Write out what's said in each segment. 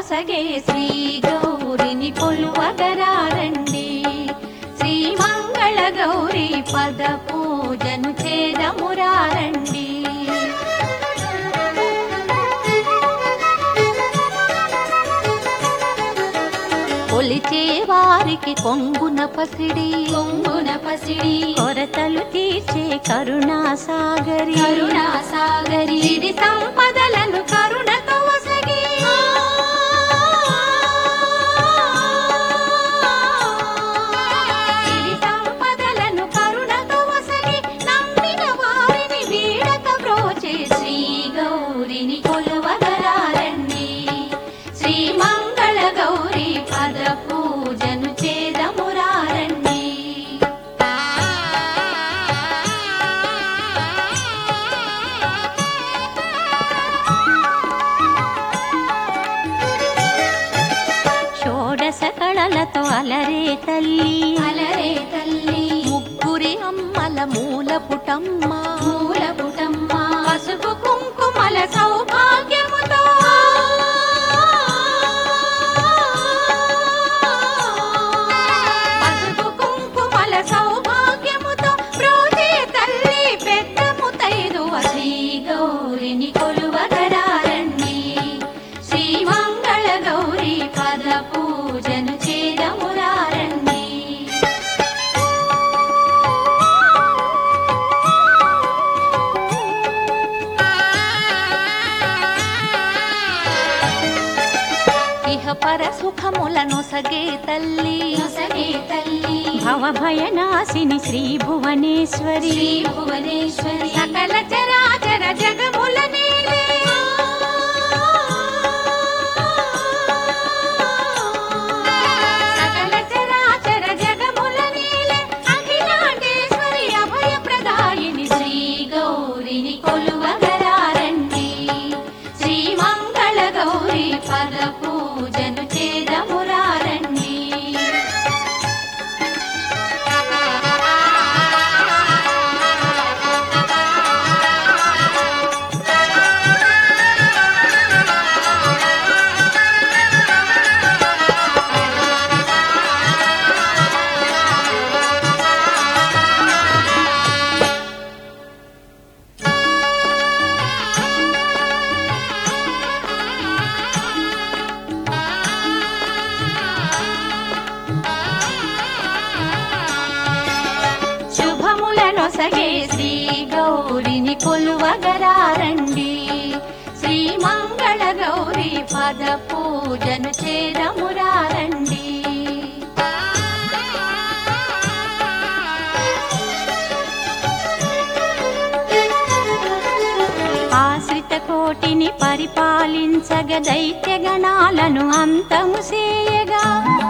నొసగే శ్రీ గౌరిని కొలువగరారండి. శ్రీ మంగళ గౌరీ పద పూజను చేదమురారండి. కొలిచే వారికి కొంగున పసిడి కొరతలు తీర్చే కరుణాసాగరి సిరి సంపదలను కరుణతో వసగి సిరి సంపదలను కరుణతో వసగి నమ్మిన వారిని వీడక బ్రోచే శ్రీ గౌరిని కొలువగరారండి. శ్రీ మంగళ గౌరీ పద పూజను చేదమురారండి. షోడశ కళలతో అలరే తల్లి ముగ్గురి అమ్మల మూల పుటమ్మ పసుపు కుంకుమల సౌభాగ్యముతో సౌభాగ్యముతో బ్రోచే తల్లి పెద్ద ముతైదువ శ్రీ గౌరిని కొలువగరారండి. శ్రీ మంగళ గౌరీ పద పూజను చేదమురారండి. ఇహపర సుఖములను సగే తల్లి భవభయనాశిని శ్రీ భువనేశ్వరి సకల చరాచర జగముల నేలే సకల చరాచర జగముల నేలే అఖిలాండేశ్వరి అభయ ప్రదాయిని శ్రీ గౌరిని కొలువగరారండి. శ్రీ మంగళ గౌరీ పద పూజను చేదమురారండి. నొసగే శ్రీ గౌరిని కొలువగరారండి. శ్రీ మంగళ గౌరీ పద పూజను చేదమురారండి. ఆశ్రిత కోటిని పరిపాలించగ దైత్య గణాలను అంతము చేయగా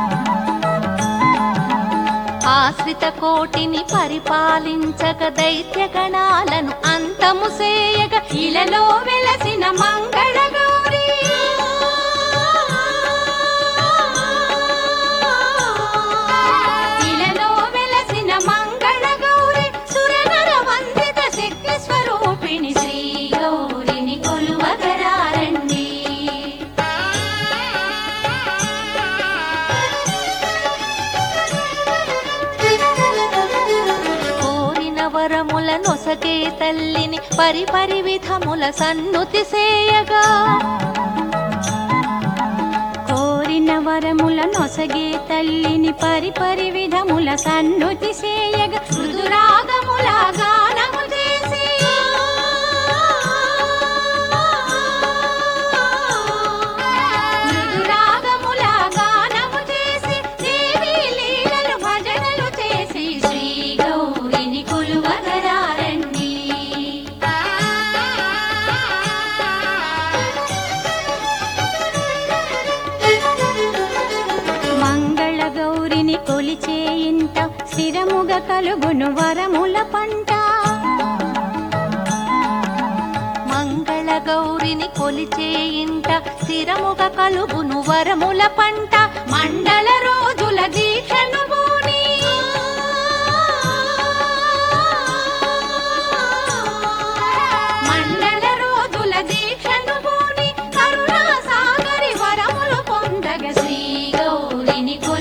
ఆశ్రిత కోటిని పరిపాలించక దైత్య గణాలను అంతము సేయగ ఇలలో వెలసిన మంగళ గౌరీ ఇలలో వెలసిన మంగళ గౌరీ సురనర వందిత శక్తి స్వరూపిణి శ్రీ గౌరిని కొలువగరారండి. వరముల నొసగే తల్లిని పరిపరి విధముల సన్నుతి సేయగా కోరిన వరముల నొసగే తల్లిని పరిపరి విధముల సన్నుతి సేయగా మృదురాగముల గానము చేసి మృదురాగముల గానము చేసి దేవి లీలలు భజనలు చేసి శ్రీ గౌరిని కొలువగరారండి. మంగళ గౌరిని కొలిచే ఇంట స్థిరముగ కలుగును వరముల పంట. మంగళ గౌరిని కొలిచే ఇంట స్థిరముగ కలుగును వరముల పంట. మండల రోజుల దీక్షను బూని మండల రోజుల దీక్షను బూని కరుణాసాగరి వరములు గౌరిని